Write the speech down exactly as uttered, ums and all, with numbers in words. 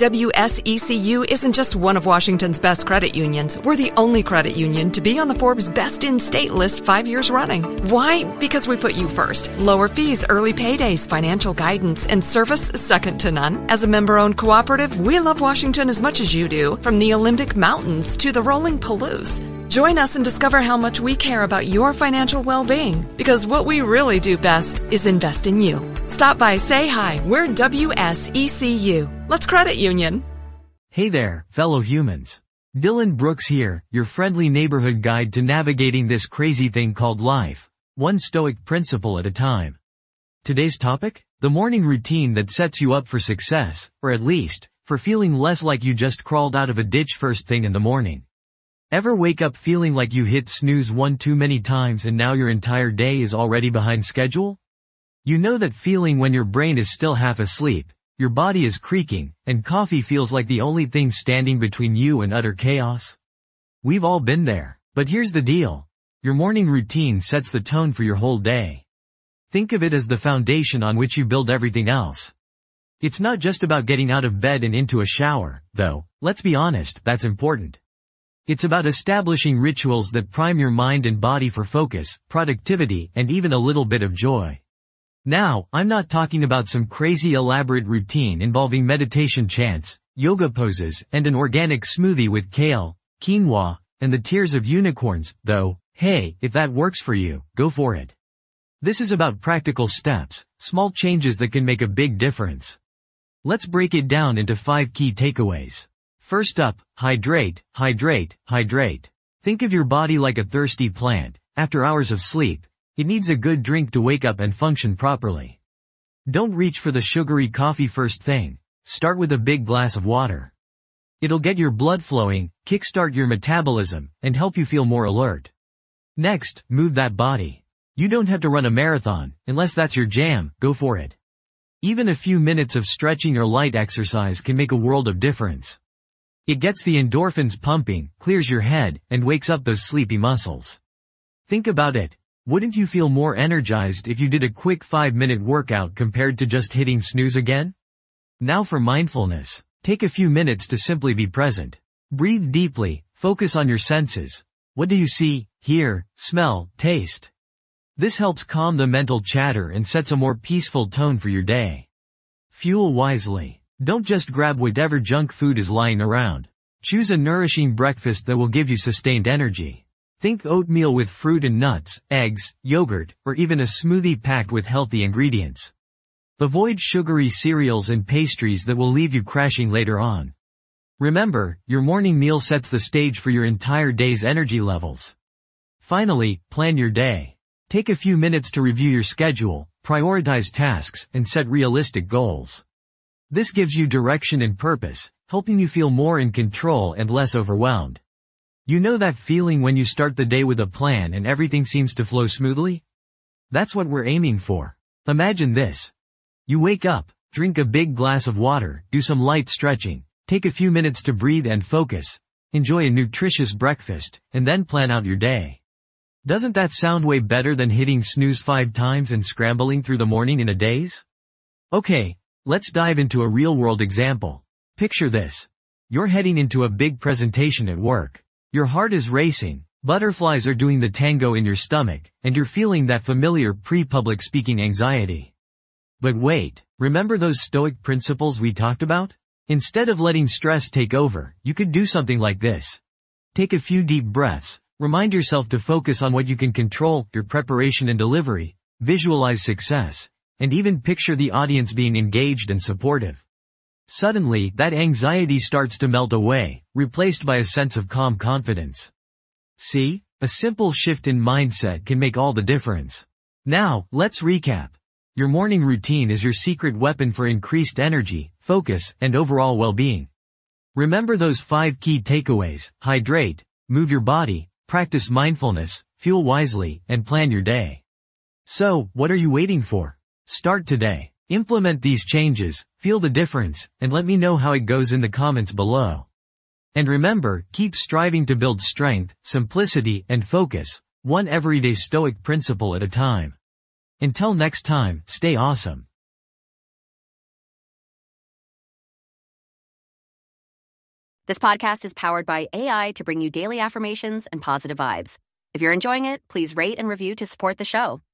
W S E C U isn't just one of Washington's best credit unions. We're the only credit union to be on the Forbes Best in State list five years running. Why? Because we put you first. Lower fees, early paydays, financial guidance, and service second to none. As a member-owned cooperative, we love Washington as much as you do, from the Olympic Mountains to the rolling Palouse. Join us and discover how much we care about your financial well-being, because what we really do best is invest in you. Stop by, say hi. We're W S E C U. Let's credit union. Hey there, fellow humans. Dylan Brooks here, your friendly neighborhood guide to navigating this crazy thing called life, one stoic principle at a time. Today's topic? The morning routine that sets you up for success, or at least, for feeling less like you just crawled out of a ditch first thing in the morning. Ever wake up feeling like you hit snooze one too many times and now your entire day is already behind schedule? You know that feeling when your brain is still half asleep, your body is creaking, and coffee feels like the only thing standing between you and utter chaos? We've all been there, but here's the deal. Your morning routine sets the tone for your whole day. Think of it as the foundation on which you build everything else. It's not just about getting out of bed and into a shower, though, let's be honest, that's important. It's about establishing rituals that prime your mind and body for focus, productivity, and even a little bit of joy. Now, I'm not talking about some crazy elaborate routine involving meditation chants, yoga poses, and an organic smoothie with kale, quinoa, and the tears of unicorns, though. Hey, if that works for you, go for it. This is about practical steps, small changes that can make a big difference. Let's break it down into five key takeaways. First up, hydrate, hydrate, hydrate. Think of your body like a thirsty plant. After hours of sleep, it needs a good drink to wake up and function properly. Don't reach for the sugary coffee first thing. Start with a big glass of water. It'll get your blood flowing, kickstart your metabolism, and help you feel more alert. Next, move that body. You don't have to run a marathon, unless that's your jam, go for it. Even a few minutes of stretching or light exercise can make a world of difference. It gets the endorphins pumping, clears your head, and wakes up those sleepy muscles. Think about it. Wouldn't you feel more energized if you did a quick five-minute workout compared to just hitting snooze again? Now for mindfulness. Take a few minutes to simply be present. Breathe deeply, focus on your senses. What do you see, hear, smell, taste? This helps calm the mental chatter and sets a more peaceful tone for your day. Fuel wisely. Don't just grab whatever junk food is lying around. Choose a nourishing breakfast that will give you sustained energy. Think oatmeal with fruit and nuts, eggs, yogurt, or even a smoothie packed with healthy ingredients. Avoid sugary cereals and pastries that will leave you crashing later on. Remember, your morning meal sets the stage for your entire day's energy levels. Finally, plan your day. Take a few minutes to review your schedule, prioritize tasks, and set realistic goals. This gives you direction and purpose, helping you feel more in control and less overwhelmed. You know that feeling when you start the day with a plan and everything seems to flow smoothly? That's what we're aiming for. Imagine this. You wake up, drink a big glass of water, do some light stretching, take a few minutes to breathe and focus, enjoy a nutritious breakfast, and then plan out your day. Doesn't that sound way better than hitting snooze five times and scrambling through the morning in a daze? Okay. Let's dive into a real-world example. Picture this. You're heading into a big presentation at work. Your heart is racing, butterflies are doing the tango in your stomach, and you're feeling that familiar pre-public speaking anxiety. But wait, remember those stoic principles we talked about? Instead of letting stress take over, you could do something like this. Take a few deep breaths, remind yourself to focus on what you can control, your preparation and delivery, visualize success, and even picture the audience being engaged and supportive. Suddenly, that anxiety starts to melt away, replaced by a sense of calm confidence. See? A simple shift in mindset can make all the difference. Now, let's recap. Your morning routine is your secret weapon for increased energy, focus, and overall well-being. Remember those five key takeaways: hydrate, move your body, practice mindfulness, fuel wisely, and plan your day. So, what are you waiting for? Start today. Implement these changes, feel the difference, and let me know how it goes in the comments below. And remember, keep striving to build strength, simplicity, and focus, one everyday stoic principle at a time. Until next time, stay awesome. This podcast is powered by A I to bring you daily affirmations and positive vibes. If you're enjoying it, please rate and review to support the show.